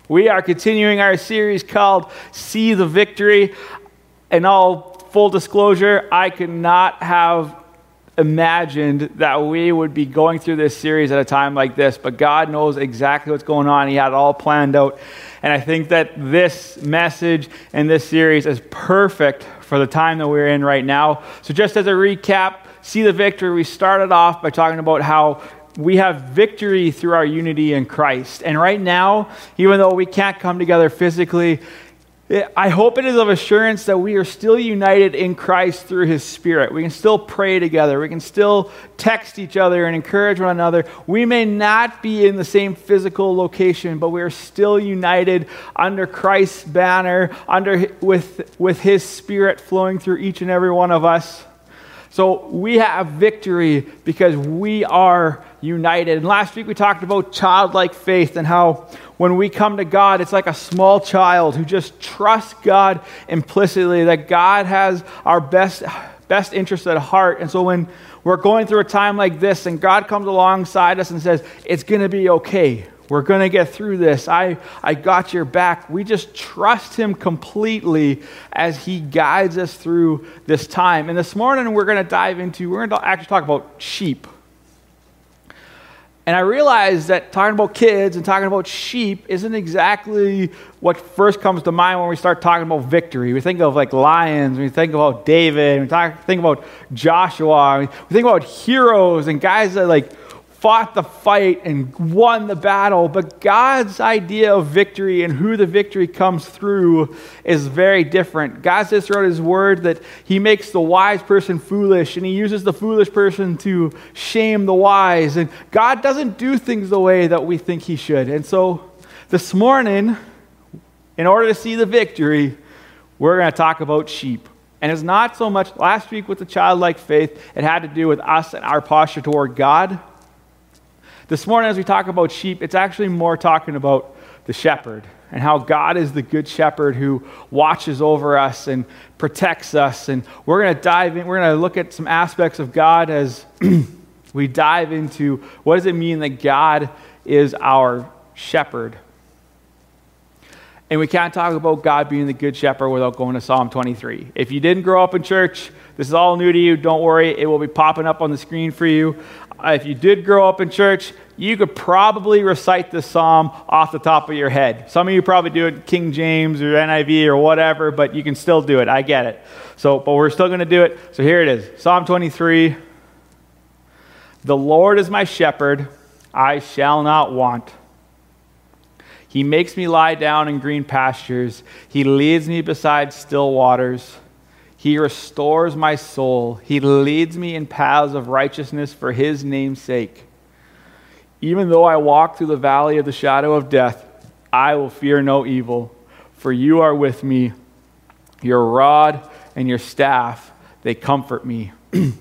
We are continuing our series called See the Victory. In all full disclosure, I could not have imagined that we would be going through this series at a time like this, but God knows exactly what's going on. He had it all planned out. And I think that this message and this series is perfect for the time that we're in right now. So just as a recap, See the Victory, we started off by talking about how we have victory through our unity in Christ. And right now, even though we can't come together physically, I hope it is of assurance that we are still united in Christ through His Spirit. We can still pray together. We can still text each other and encourage one another. We may not be in the same physical location, but we are still united under Christ's banner, with His Spirit flowing through each and every one of us. So we have victory because we are united. And last week we talked about childlike faith and how when we come to God, it's like a small child who just trusts God implicitly, that God has our best interest at heart. And so when we're going through a time like this and God comes alongside us and says, it's going to be okay. We're going to get through this. I got your back. We just trust Him completely as He guides us through this time. And this morning we're going to actually talk about sheep. And I realize that talking about kids and talking about sheep isn't exactly what first comes to mind when we start talking about victory. We think of like lions, we think about David, we think about Joshua, we think about heroes and guys that like fought the fight and won the battle. But God's idea of victory and who the victory comes through is very different. God says throughout His Word that He makes the wise person foolish, and He uses the foolish person to shame the wise. And God doesn't do things the way that we think He should. And so this morning, in order to see the victory, we're going to talk about sheep. And it's not so much, last week with the childlike faith, it had to do with us and our posture toward God. This morning, as we talk about sheep, it's actually more talking about the shepherd and how God is the good shepherd who watches over us and protects us. And we're going to dive in. We're going to look at some aspects of God as we dive into what does it mean that God is our shepherd. And we can't talk about God being the good shepherd without going to Psalm 23. If you didn't grow up in church, this is all new to you. Don't worry. It will be popping up on the screen for you. If you did grow up in church, you could probably recite this psalm off the top of your head. Some of you probably do it King James or NIV or whatever, but you can still do it. I get it. But we're still going to do it. So here it is. Psalm 23. The Lord is my shepherd. I shall not want. He makes me lie down in green pastures. He leads me beside still waters. He restores my soul. He leads me in paths of righteousness for His name's sake. Even though I walk through the valley of the shadow of death, I will fear no evil, for You are with me. Your rod and Your staff, they comfort me. Of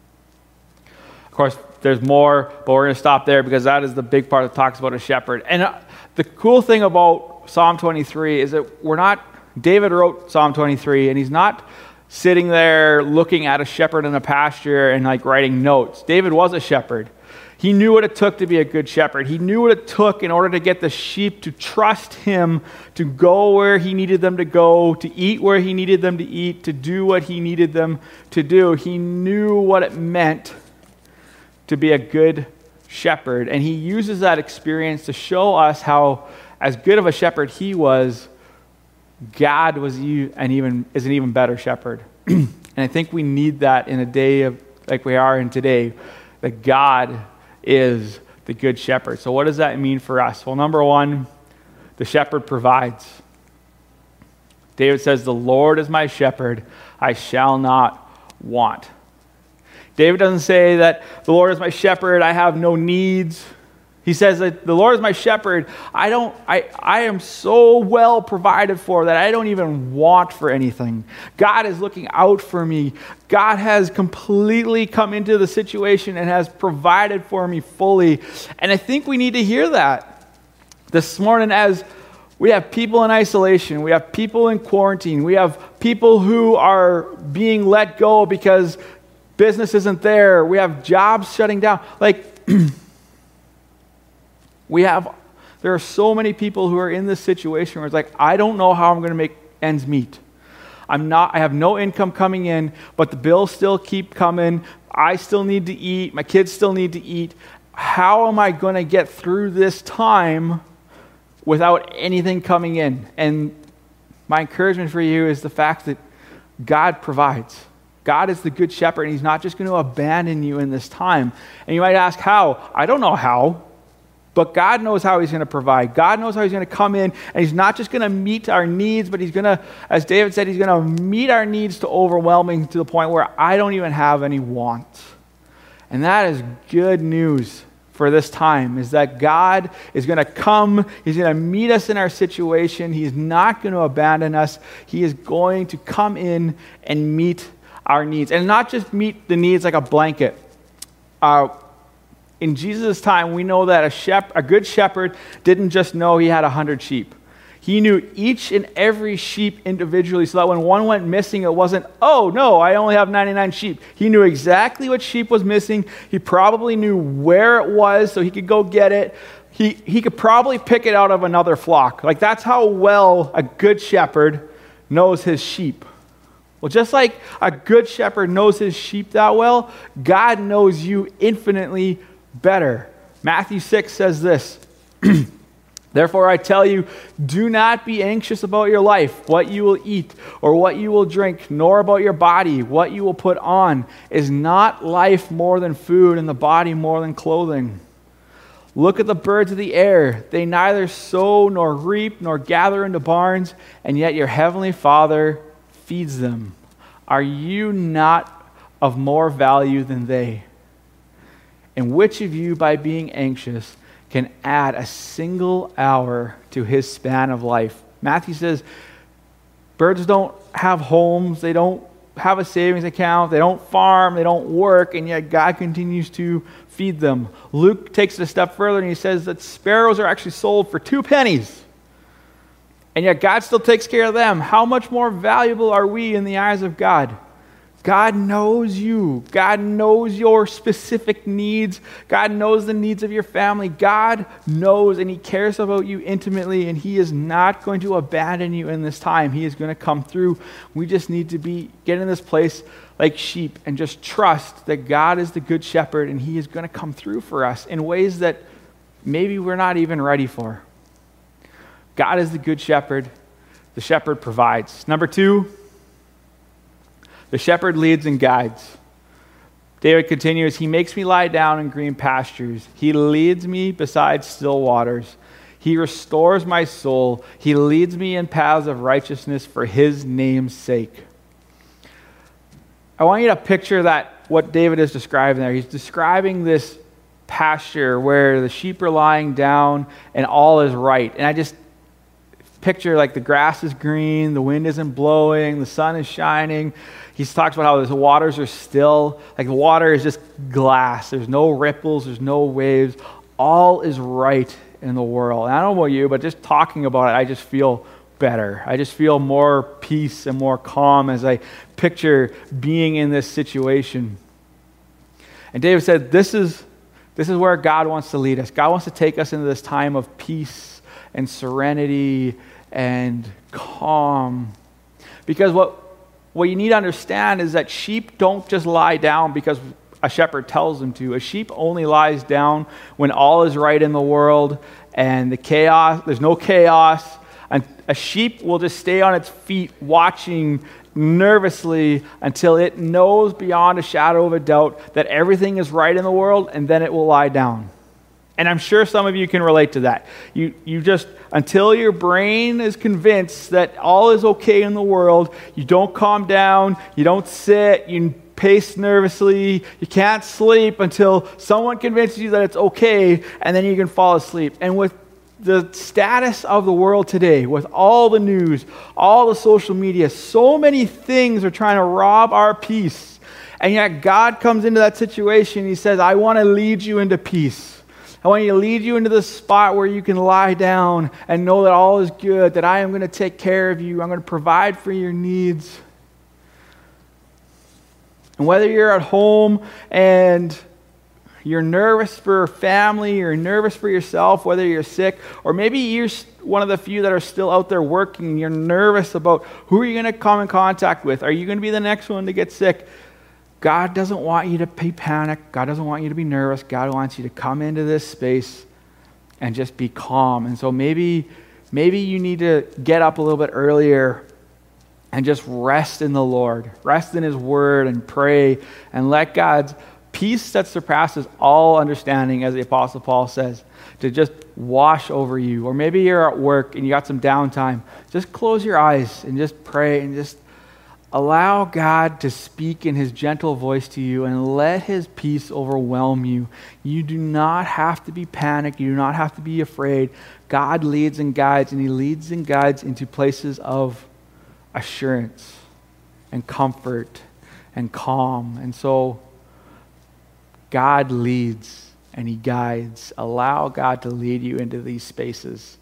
course, there's more, but we're going to stop there because that is the big part that talks about a shepherd. And the cool thing about Psalm 23 is that David wrote Psalm 23, and he's not sitting there looking at a shepherd in a pasture and like writing notes. David was a shepherd. He knew what it took to be a good shepherd. He knew what it took in order to get the sheep to trust him, to go where he needed them to go, to eat where he needed them to eat, to do what he needed them to do. He knew what it meant to be a good shepherd. And he uses that experience to show us how, as good of a shepherd he was, God is an even better shepherd. And I think we need that in a day of like we are in today, that God is the good shepherd. So what does that mean for us? Well, number one, the shepherd provides. David says, the Lord is my shepherd, I shall not want. David doesn't say that the Lord is my shepherd, I have no needs. He says that the Lord is my shepherd. I am so well provided for that I don't even want for anything. God is looking out for me. God has completely come into the situation and has provided for me fully. And I think we need to hear that this morning as we have people in isolation. We have people in quarantine. We have people who are being let go because business isn't there. We have jobs shutting down. We have There are so many people who are in this situation where it's like, I don't know how I'm going to make ends meet. I have no income coming in, but the bills still keep coming. I still need to eat. My kids still need to eat. How am I going to get through this time without anything coming in? And my encouragement for you is the fact that God provides. God is the good shepherd, and he's not just going to abandon you in this time. And you might ask, how? I don't know how. But God knows how he's going to provide. God knows how he's going to come in, and he's not just going to meet our needs, but he's going to, as David said, he's going to meet our needs to overwhelming to the point where I don't even have any wants. And that is good news for this time, is that God is going to come, he's going to meet us in our situation. He's not going to abandon us. He is going to come in and meet our needs. And not just meet the needs like a blanket. In Jesus' time, we know that a good shepherd didn't just know he had 100 sheep. He knew each and every sheep individually, so that when one went missing, it wasn't, oh no, I only have 99 sheep. He knew exactly what sheep was missing. He probably knew where it was so he could go get it. He could probably pick it out of another flock. Like, that's how well a good shepherd knows his sheep. Well, just like a good shepherd knows his sheep that well, God knows you infinitely better. Matthew 6 says this, therefore I tell you, do not be anxious about your life, what you will eat or what you will drink, nor about your body, what you will put on. Is not life more than food, and the body more than clothing? Look at the birds of the air. They neither sow nor reap nor gather into barns, and yet your heavenly Father feeds them. Are you not of more value than they? And which of you, by being anxious, can add a single hour to his span of life? Matthew says, birds don't have homes, they don't have a savings account, they don't farm, they don't work, and yet God continues to feed them. Luke takes it a step further and he says that sparrows are actually sold for 2 pennies. And yet God still takes care of them. How much more valuable are we in the eyes of God? God knows you. God knows your specific needs. God knows the needs of your family. God knows, and he cares about you intimately, and he is not going to abandon you in this time. He is going to come through. We just need to get in this place like sheep and just trust that God is the good shepherd, and he is going to come through for us in ways that maybe we're not even ready for. God is the good shepherd. The shepherd provides. Number 2, the shepherd leads and guides. David continues, he makes me lie down in green pastures. He leads me beside still waters. He restores my soul. He leads me in paths of righteousness for his name's sake. I want you to picture that, what David is describing there. He's describing this pasture where the sheep are lying down and all is right. And I just picture like the grass is green, the wind isn't blowing, the sun is shining. He talks about how the waters are still, like the water is just glass. There's no ripples, there's no waves. All is right in the world. And I don't know about you, but just talking about it, I just feel better. I just feel more peace and more calm as I picture being in this situation. And David said, this is where God wants to lead us. God wants to take us into this time of peace and serenity and calm. Because what you need to understand is that sheep don't just lie down because a shepherd tells them to. A sheep only lies down when all is right in the world and there's no chaos. And a sheep will just stay on its feet watching nervously until it knows beyond a shadow of a doubt that everything is right in the world, and then it will lie down. And I'm sure some of you can relate to that. You just, until your brain is convinced that all is okay in the world, you don't calm down, you don't sit, you pace nervously, you can't sleep until someone convinces you that it's okay, and then you can fall asleep. And with the status of the world today, with all the news, all the social media, so many things are trying to rob our peace. And yet God comes into that situation, he says, I want to lead you into peace. I want to lead you into the spot where you can lie down and know that all is good, that I am going to take care of you. I'm going to provide for your needs. And whether you're at home and You're nervous for family, you're nervous for yourself, whether you're sick, or maybe you're one of the few that are still out there working. You're nervous about who are you going to come in contact with. Are you going to be the next one to get sick? God doesn't want you to be panicked. God doesn't want you to be nervous. God wants you to come into this space and just be calm. And so maybe you need to get up a little bit earlier and just rest in the Lord. Rest in His Word and pray and let God's peace that surpasses all understanding, as the Apostle Paul says, to just wash over you. Or maybe you're at work and you got some downtime. Just close your eyes and just pray and just allow God to speak in His gentle voice to you and let His peace overwhelm you. You do not have to be panicked. You do not have to be afraid. God leads and guides, and He leads and guides into places of assurance and comfort and calm. And so God leads and He guides. Allow God to lead you into these spaces.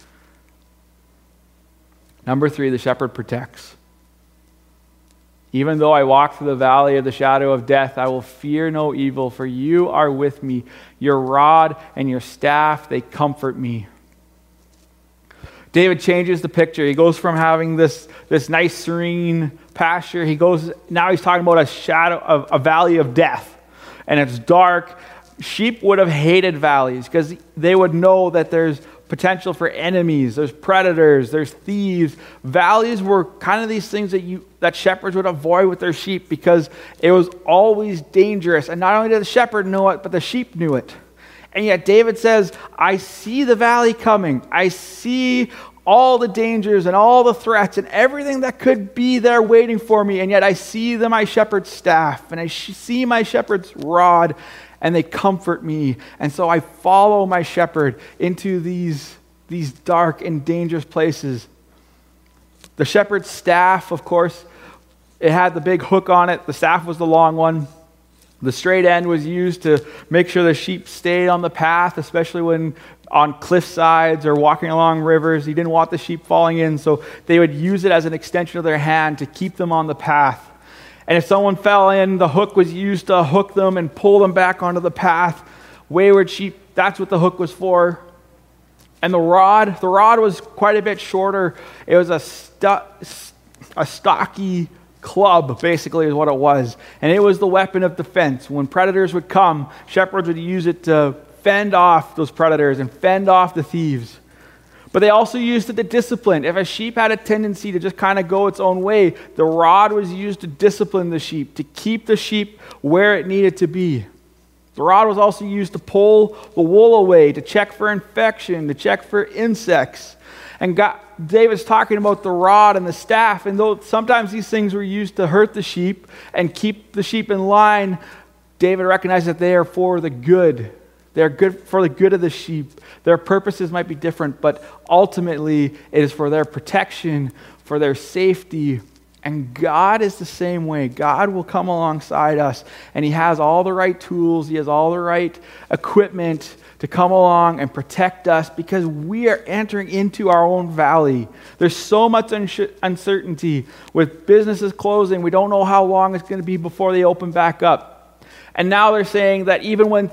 Number 3, the shepherd protects. Even though I walk through the valley of the shadow of death, I will fear no evil, for you are with me. Your rod and your staff, they comfort me. David changes the picture. He goes from having this nice serene pasture. Now he's talking about a valley of death. And it's dark. Sheep would have hated valleys because they would know that there's potential for enemies, there's predators, there's thieves. Valleys were kind of these things that shepherds would avoid with their sheep because it was always dangerous. And not only did the shepherd know it, but the sheep knew it. And yet David says, I see the valley coming. I see all the dangers and all the threats and everything that could be there waiting for me. And yet I see my shepherd's staff and I see my shepherd's rod, and they comfort me. And so I follow my shepherd into these dark and dangerous places. The shepherd's staff, of course, it had the big hook on it. The staff was the long one. The straight end was used to make sure the sheep stayed on the path, especially when on cliff sides or walking along rivers. He didn't want the sheep falling in, so they would use it as an extension of their hand to keep them on the path. And if someone fell in, the hook was used to hook them and pull them back onto the path. Wayward sheep, that's what the hook was for. And the rod was quite a bit shorter. It was a stocky club, basically, is what it was. And it was the weapon of defense. When predators would come, shepherds would use it to fend off those predators and fend off the thieves. But they also used it to discipline. If a sheep had a tendency to just kind of go its own way, the rod was used to discipline the sheep, to keep the sheep where it needed to be. The rod was also used to pull the wool away, to check for infection, to check for insects. And David's talking about the rod and the staff, and though sometimes these things were used to hurt the sheep and keep the sheep in line, David recognized that they are for the good. They're good for the good of the sheep. Their purposes might be different, but ultimately it is for their protection, for their safety. And God is the same way. God will come alongside us, and He has all the right tools. He has all the right equipment to come along and protect us because we are entering into our own valley. There's so much uncertainty with businesses closing. We don't know how long it's going to be before they open back up. And now they're saying that even when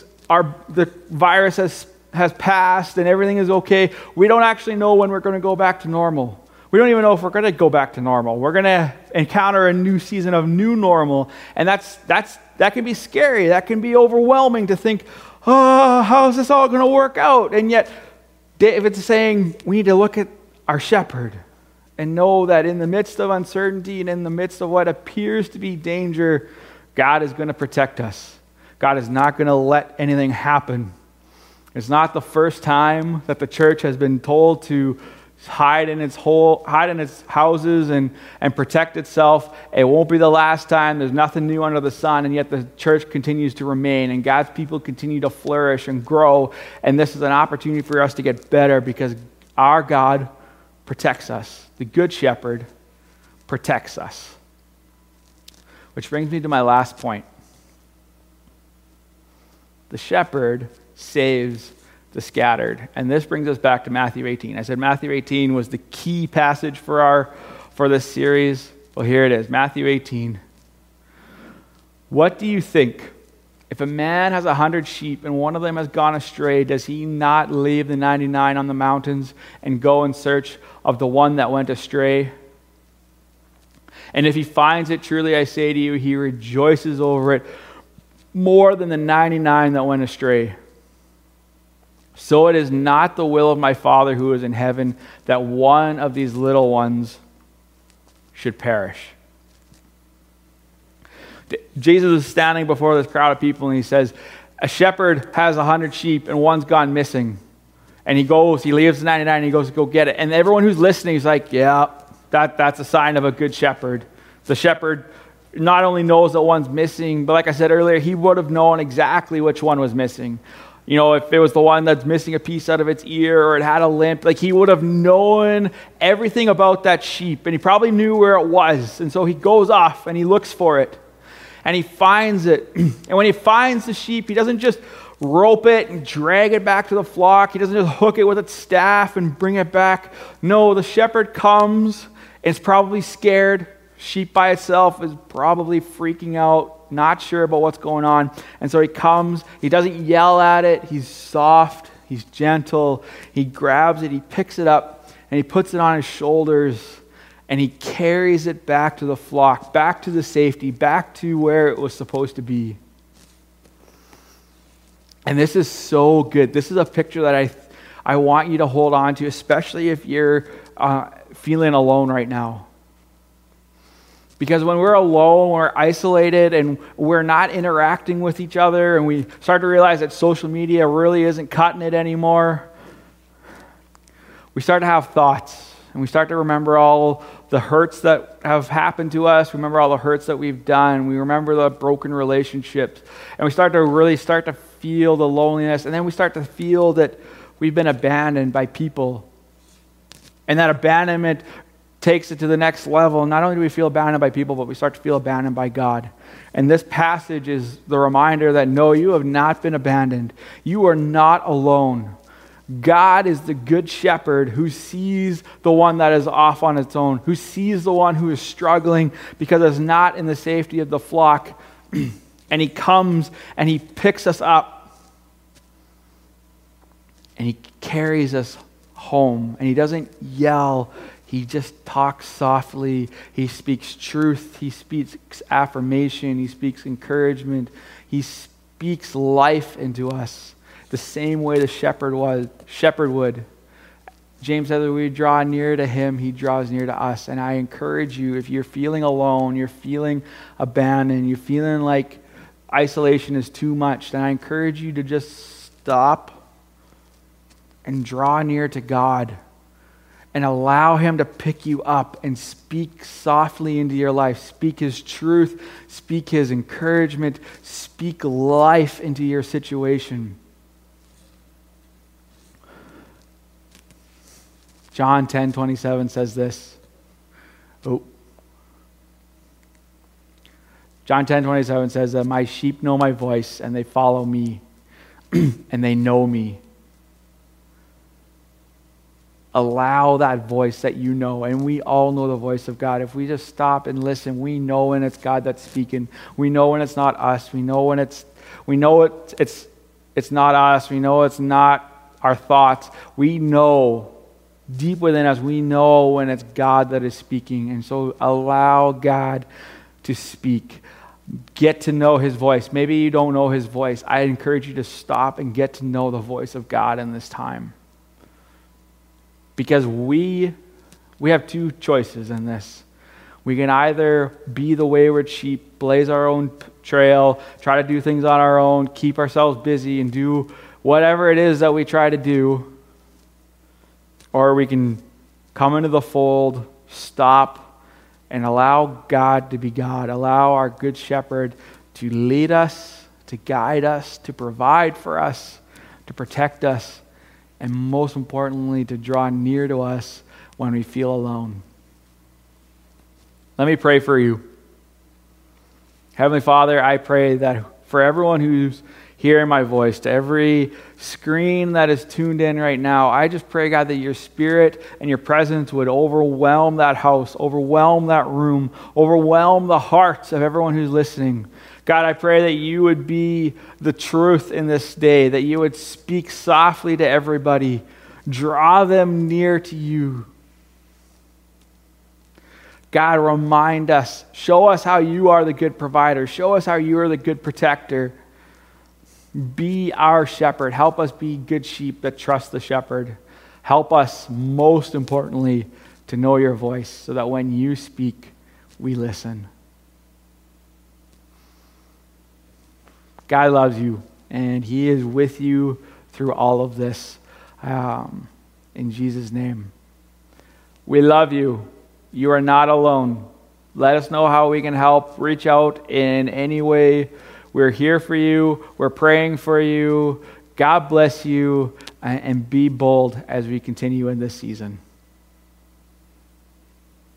the virus has passed and everything is okay, we don't actually know when we're going to go back to normal. We don't even know if we're going to go back to normal. We're going to encounter a new season of new normal, and that can be scary. That can be overwhelming to think, oh, how is this all going to work out? And yet, David's saying we need to look at our shepherd and know that in the midst of uncertainty and in the midst of what appears to be danger, God is going to protect us. God is not going to let anything happen. It's not the first time that the church has been told to hide in its houses and protect itself. It won't be the last time. There's nothing new under the sun, and yet the church continues to remain, and God's people continue to flourish and grow, and this is an opportunity for us to get better because our God protects us. The Good Shepherd protects us. Which brings me to my last point. The shepherd saves the scattered. And this brings us back to Matthew 18. I said Matthew 18 was the key passage for this series. Well, here it is, Matthew 18. What do you think If a man has 100 sheep and one of them has gone astray, does he not leave the 99 on the mountains and go in search of the one that went astray? And if he finds it, truly I say to you, he rejoices over it more than the 99 that went astray. So it is not the will of my Father who is in heaven that one of these little ones should perish. Jesus is standing before this crowd of people and he says, a shepherd has 100 sheep and one's gone missing. And he leaves the 99 and he goes to go get it. And everyone who's listening is like, yeah, that's a sign of a good shepherd. The shepherd not only knows that one's missing, but like I said earlier, he would have known exactly which one was missing. You know, if it was the one that's missing a piece out of its ear or it had a limp, like he would have known everything about that sheep and he probably knew where it was. And so he goes off and he looks for it and he finds it. And when he finds the sheep, he doesn't just rope it and drag it back to the flock. He doesn't just hook it with its staff and bring it back. No, the shepherd comes and is probably scared. Sheep by itself is probably freaking out, not sure about what's going on. And so he comes, he doesn't yell at it, he's soft, he's gentle, he grabs it, he picks it up, and he puts it on his shoulders, and he carries it back to the flock, back to the safety, back to where it was supposed to be. And this is so good. This is a picture that I want you to hold on to, especially if you're feeling alone right now. Because when we're alone, we're isolated, and we're not interacting with each other, and we start to realize that social media really isn't cutting it anymore, we start to have thoughts, and we start to remember all the hurts that have happened to us. We remember all the hurts that we've done. We remember the broken relationships, and we start to feel the loneliness, and then we start to feel that we've been abandoned by people, and that abandonment takes it to the next level. Not only do we feel abandoned by people, but we start to feel abandoned by God. And this passage is the reminder that no, you have not been abandoned. You are not alone. God is the good shepherd who sees the one that is off on its own, who sees the one who is struggling because it's not in the safety of the flock. And he comes and he picks us up and he carries us home. And he doesn't yell. He just talks softly. He speaks truth. He speaks affirmation. He speaks encouragement. He speaks life into us the same way the shepherd would. James said that we draw near to him, he draws near to us. And I encourage you, if you're feeling alone, you're feeling abandoned, you're feeling like isolation is too much, then I encourage you to just stop and draw near to God. And allow him to pick you up and speak softly into your life. Speak his truth. Speak his encouragement. Speak life into your situation. John 10:27 says this. John 10:27 says that my sheep know my voice and they follow me and they know me. Allow that voice that you know, and we all know the voice of God. If we just stop and listen, we know when it's God that's speaking. We know when it's not us. We know when it's not us. We know it's not our thoughts. We know deep within us, we know when it's God that is speaking. And so allow God to speak. Get to know his voice. Maybe you don't know his voice. I encourage you to stop and get to know the voice of God in this time. Because we have two choices in this. We can either be the wayward sheep, blaze our own trail, try to do things on our own, keep ourselves busy, and do whatever it is that we try to do. Or we can come into the fold, stop, and allow God to be God. Allow our good shepherd to lead us, to guide us, to provide for us, to protect us, and most importantly, to draw near to us when we feel alone. Let me pray for you. Heavenly Father, I pray that for everyone who's hearing my voice, to every screen that is tuned in right now, I just pray, God, that your Spirit and your presence would overwhelm that house, overwhelm that room, overwhelm the hearts of everyone who's listening. God, I pray that you would be the truth in this day, that you would speak softly to everybody, draw them near to you. God, remind us, show us how you are the good provider, show us how you are the good protector. Be our shepherd. Help us be good sheep that trust the shepherd. Help us, most importantly, to know your voice so that when you speak, we listen. God loves you, and he is with you through all of this. In Jesus' name. We love you. You are not alone. Let us know how we can help. Reach out in any way. We're here for you. We're praying for you. God bless you, and be bold as we continue in this season.